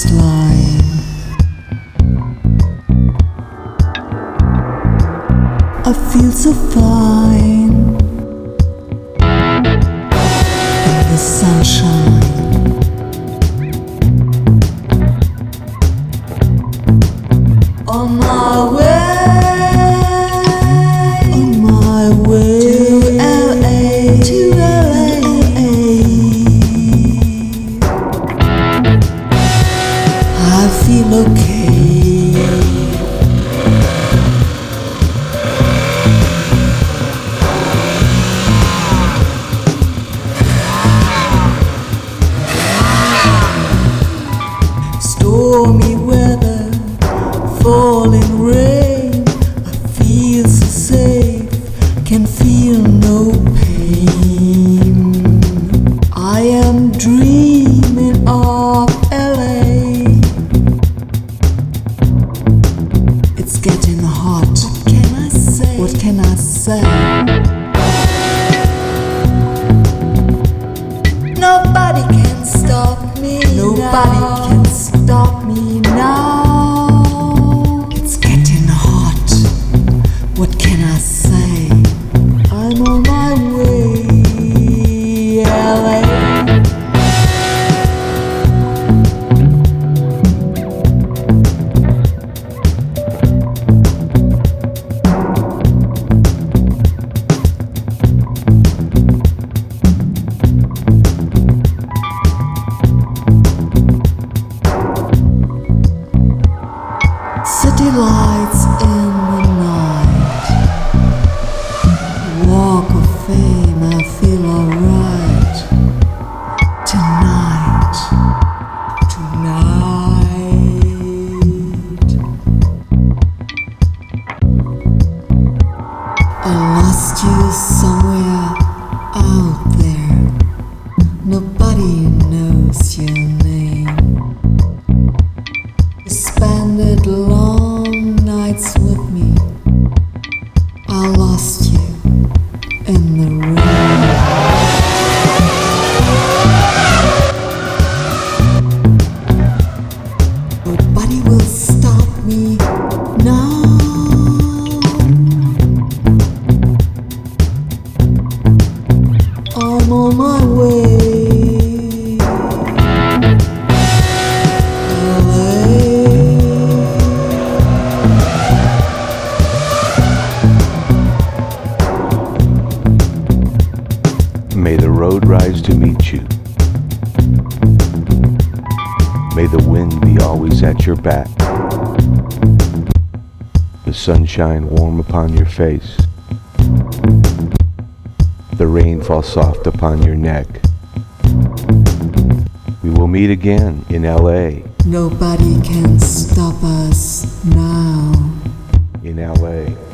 coastline. I feel so fine in the sunshine. On my way to LA. I feel okay. Stormy weather, falling rain, I feel so safe, can feel no pain. I am dreaming of LA. It's getting hot. What can I say? What can I say? Nobody can stop me. Nobody can stop me now. It's getting hot. What can I say? I'm on my way, LA. City lights in the night. Walk of fame, I feel alright. Tonight. I lost you somewhere out there. Nobody knows your name. You spent long nights with me. I lost you in the rain. Nobody will stop me now. I'm on my way. May the road rise to meet you. May the wind be always at your back. The sunshine warm upon your face. The rain fall soft upon your neck. We will meet again in LA. Nobody can stop us now. In LA.